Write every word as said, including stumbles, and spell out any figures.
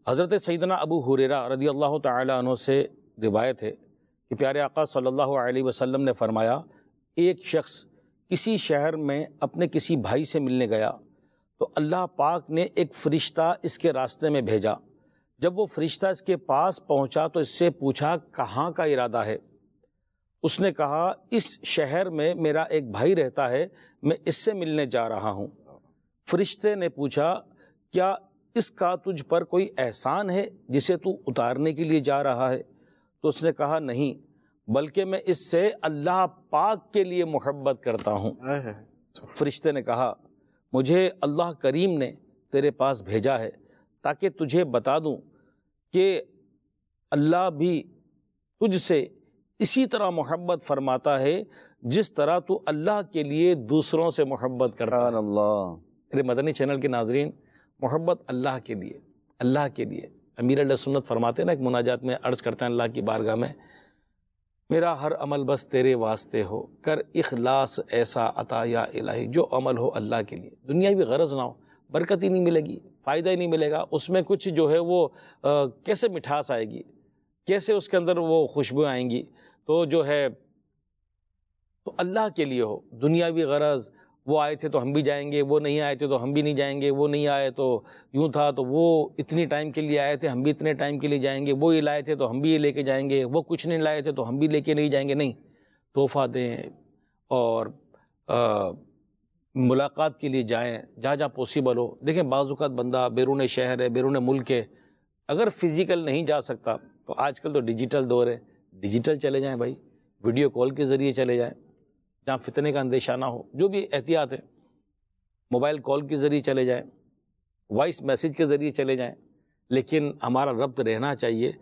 حضرت سیدنا ابو ہریرہ رضی اللہ تعالی عنہ سے روایت ہے کہ پیارے آقا صلی اللہ علیہ وسلم نے فرمایا، ایک شخص کسی شہر میں اپنے کسی بھائی سے ملنے گیا تو اللہ پاک نے ایک فرشتہ اس کے راستے میں بھیجا۔ جب وہ فرشتہ اس کے پاس پہنچا تو اس سے پوچھا کہاں کا ارادہ ہے؟ اس نے کہا اس شہر میں میرا ایک بھائی رہتا ہے، میں اس سے ملنے جا رہا ہوں۔ فرشتے نے پوچھا کیا اس کا تجھ پر کوئی احسان ہے جسے تو اتارنے کے لیے جا رہا ہے؟ تو اس نے کہا نہیں، بلکہ میں اس سے اللہ پاک کے لیے محبت کرتا ہوں۔ فرشتے نے کہا مجھے اللہ کریم نے تیرے پاس بھیجا ہے تاکہ تجھے بتا دوں کہ اللہ بھی تجھ سے اسی طرح محبت فرماتا ہے جس طرح تو اللہ کے لیے دوسروں سے محبت کرتا ہے۔ سبحان اللہ۔ میرے مدنی چینل کے ناظرین، محبت اللہ کے لیے، اللہ کے لیے امیر اہل سنت فرماتے ہیں نا، ایک مناجات میں عرض کرتے ہیں اللہ کی بارگاہ میں، میرا ہر عمل بس تیرے واسطے ہو، کر اخلاص ایسا عطا یا الہی، جو عمل ہو اللہ کے لیے، دنیاوی غرض نہ ہو، برکت ہی نہیں ملے گی، فائدہ ہی نہیں ملے گا، اس میں کچھ جو ہے وہ کیسے مٹھاس آئے گی، کیسے اس کے اندر وہ خوشبو آئیں گی؟ تو جو ہے تو اللہ کے لیے ہو، دنیاوی غرض، وہ آئے تھے تو ہم بھی جائیں گے، وہ نہیں آئے تھے تو ہم بھی نہیں جائیں گے، وہ نہیں آئے تو یوں تھا تو وہ اتنی ٹائم کے لیے آئے تھے ہم بھی اتنے ٹائم کے لیے جائیں گے، وہ یہ لائے تھے تو ہم بھی یہ لے کے جائیں گے، وہ کچھ نہیں لائے تھے تو ہم بھی لے کے نہیں جائیں گے۔ نہیں، تحفہ دیں اور ملاقات کے لیے جائیں جہاں جہاں پاسبل ہو۔ دیکھیں بعض اوقات بندہ بیرون شہر ہے، بیرون ملک ہے، اگر فزیکل نہیں جا سکتا تو آج کل تو ڈیجیٹل دور ہے، ڈیجیٹل چلے جائیں بھائی، ویڈیو کال کے ذریعے چلے جائیں جہاں فتنے کا اندیشہ نہ ہو، جو بھی احتیاط ہے، موبائل کال کے ذریعے چلے جائیں، وائس میسیج کے ذریعے چلے جائیں، لیکن ہمارا ربط رہنا چاہیے